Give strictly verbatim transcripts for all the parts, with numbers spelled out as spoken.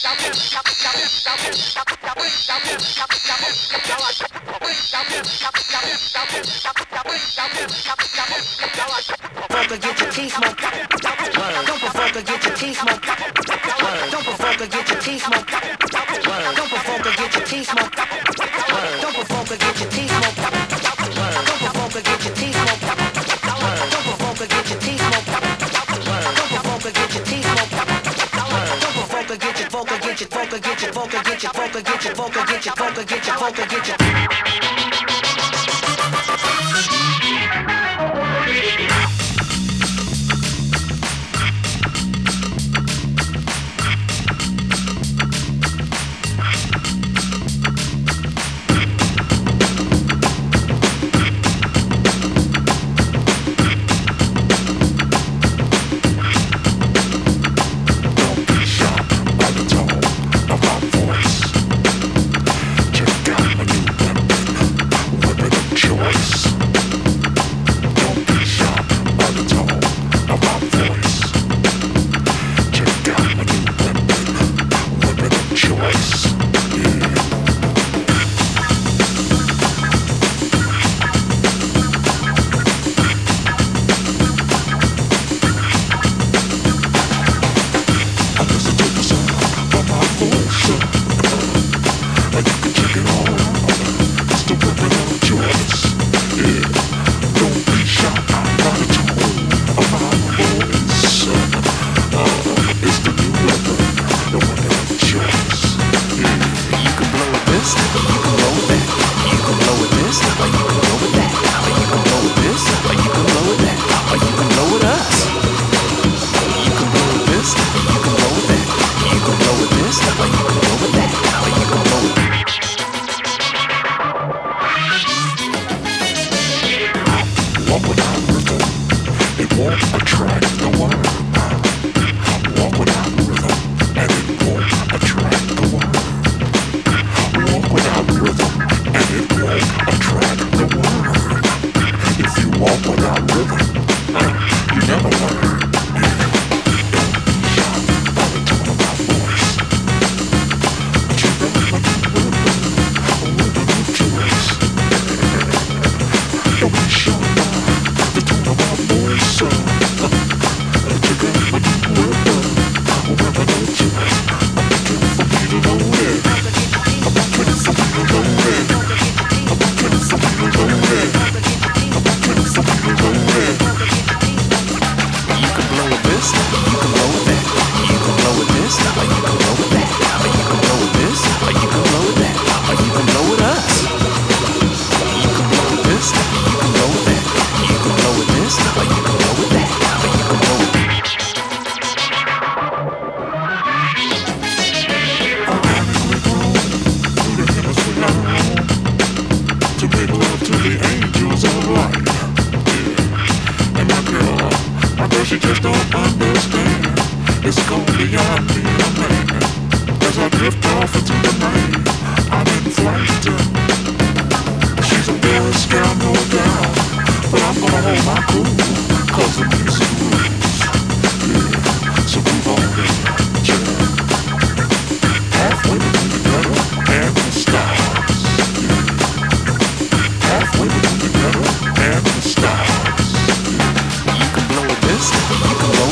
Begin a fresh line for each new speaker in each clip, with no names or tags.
Provoke or get your teeth smoked. Word. Don't provoke or get your teeth smoked. Word. Don't provoke or get your teeth smoked. Word. Don't provoke or get your teeth smoked. Word. Don't provoke or get your teeth smoked. Word. Don't provoke or get your teeth smoked. Word. Don't provoke or get your teeth smoked. Word. Don't provoke or get your teeth smoked. Word. Don't provoke or get your vocal get your vocal get your vocal get your vocal get your vocal get your vocal get your vocal get your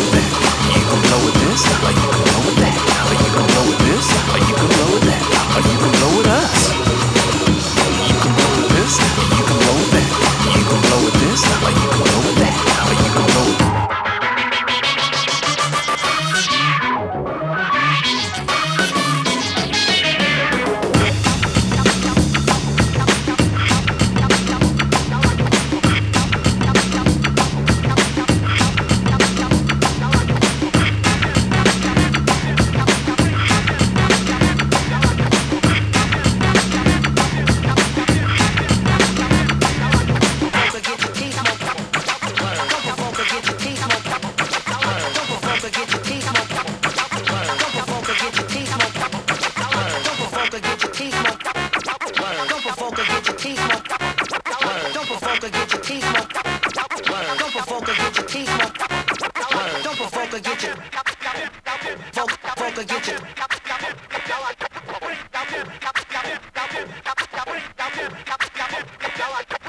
Or you can blow with that, or you can blow with this, or you can blow with that, or you
Word.